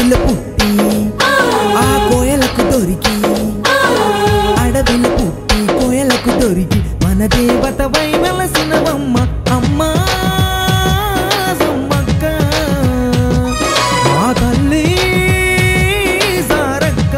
అడవిలో పుట్టి ఆ కోయలకు దొరికి అడవిలో పుట్టి కోయలకు దొరికి మన దేవతవై వెలసినవమ్మ అమ్మా సమ్మక్క మా తల్లి సారక్క.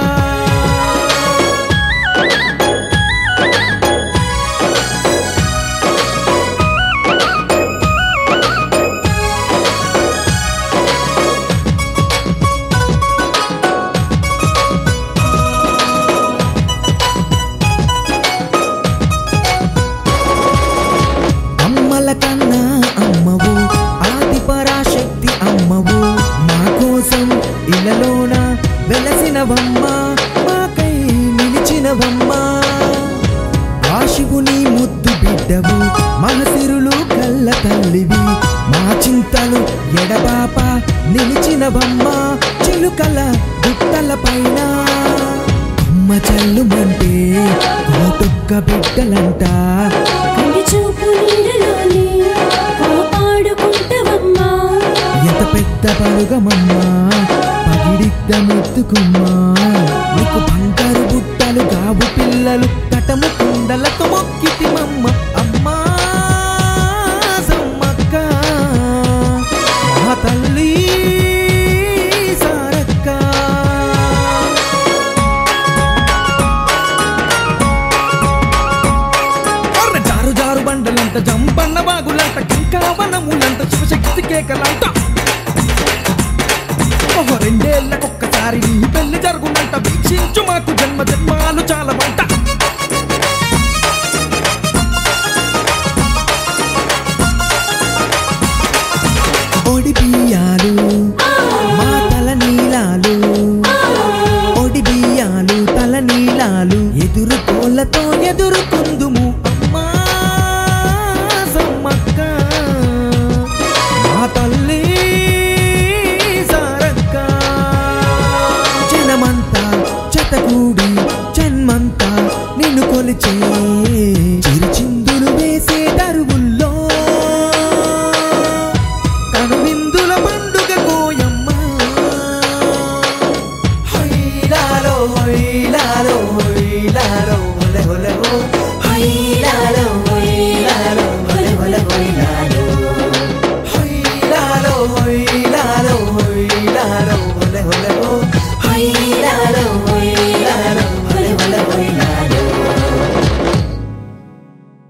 అమ్మల కన్నా అమ్మవు ఆది పరాశక్తి అమ్మవు మా కోసం ఇళ్ళలోన వెలసినవమ్మ మాకై నిలిచినవమ్మ. ఆ శివుని ముద్దు బిడ్డవు మహసిరులు కళ్ళ తల్లివి మా చింతలు ఎడబాప నిలిచినవమ్మ. చిలుకల గుట్టల పైన అమ్మ చల్లుమంటే కోటొక్క బిడ్డలంట ఎంత పెద్ద పరుగమమ్మా పగిడిద్ద ముత్తుకుమ్మా. నీకు బంగారు బుట్టలు గాబు పిల్లలు కటము కుండలతో మొక్కితిమమ్మ అమ్మా సమ్మక్క మా తల్లి సారక్క. జారు జారు బండలంట జంపన్న బాగులంట కింకావనములంట శివశక్తి కేకలంట. ఓహో రెండేళ్లకొక్కసారి నీ పెళ్లి జరుగునంట వీక్షించు మాకు జన్మ జన్మాలు చాలా వంట. ఒడి బియ్యాలు మా తల నీలాలు ఒడి బియ్యాలు తల నీలాలు ఎదురు కోళ్ళతో ఎదురుకుందుము అమ్మా సమ్మక్క మా తల్లి సారక్క. జనమంతా చెతకూడి జన్మంతా నిన్ను కొలిచే చిరుచిందులు వేసే దరువుల్లో కనువిందుల పండుగ కోయమ్మ. హొయ్లాలో హొయ్లాలో హొయ్లాలో హొలె హొలె హో హొయ్లాలో హొయ్లాలో హొలె హొలె హొయ్లాలో హొయ్లాలో హొయ్